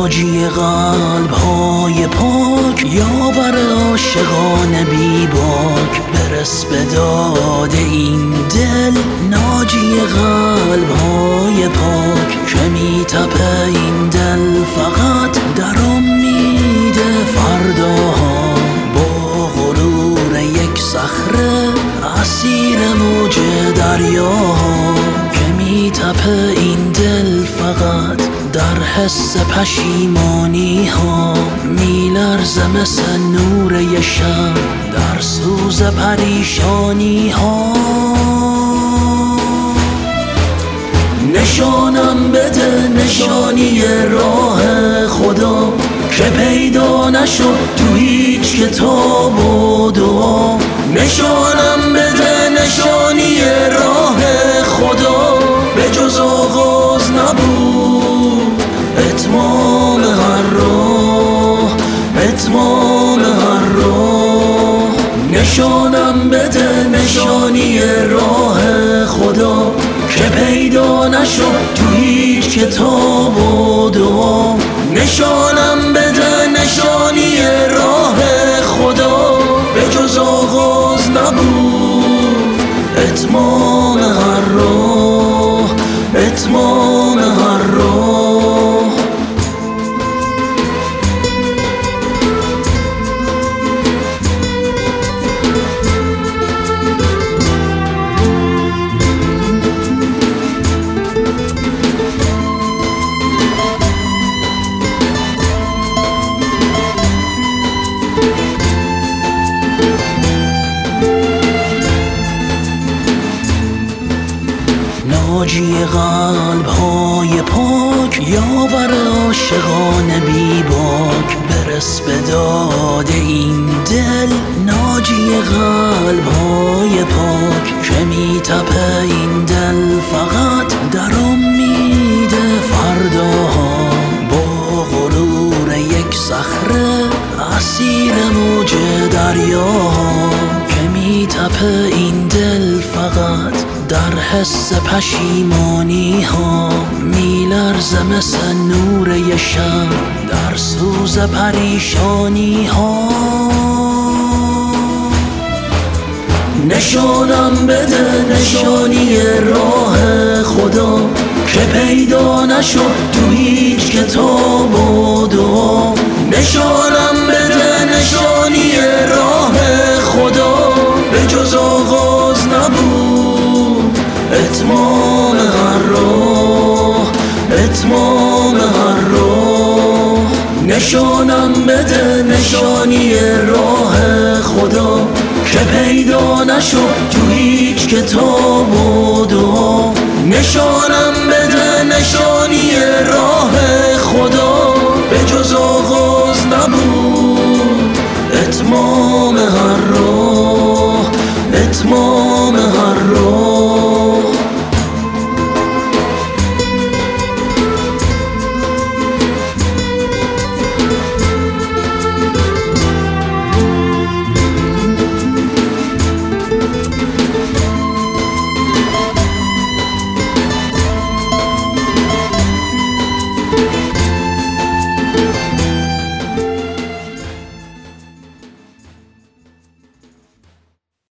ناجی قلب های پاک، یاور عاشقان بی باک، برس به داد این دل. ناجی قلب های پاک که می تپه این دل فقط در امید فرداها، با غرور یک صخره اسیر موج دریاها، که می تپه این دل فقط در حس پشیمانی ها، می لرزه مثل نور یه شب در سوز پریشانی ها. نشانم بده نشانی راه خدا، که پیدا نشد تو هیچ کتاب و دعا. نشانم بده نشانی راه خدا، به جز آغاز نبود اتمام هر راه، اتمام هر راه. نشانم بده نشانی راه خدا، که پیدا نشد تو هیچ کتاب و دعا. نشانم بده نشانی راه خدا، به جز آغاز نبود اتمام هر راه، اتمام هر راه. ناجی قلب های پاک، یاور عاشقان بی باک، برس به داد این دل. ناجی قلب های پاک که می تپه این دل فقط در امید فرداها، با غرور یک صخره اسیر موج دریاها، که می تپه این دل فقط در حس پشیمانی ها، می لرزه مثل نور یه شب در سوز پریشانی ها. نشانم بده نشانی راه خدا، که پیدا نشد تو هیچ کتاب و دعا. نشانم بده نشانی راه خدا، به جز آغاز نبود اتمام هر راه، اتمام هر راه. نشانم بده نشانی راه خدا، که پیدا نشد تو هیچ کتاب و دعا. نشانم بده نشانی راه خدا، به جز آغاز نبود اتمام هر راه، اتمام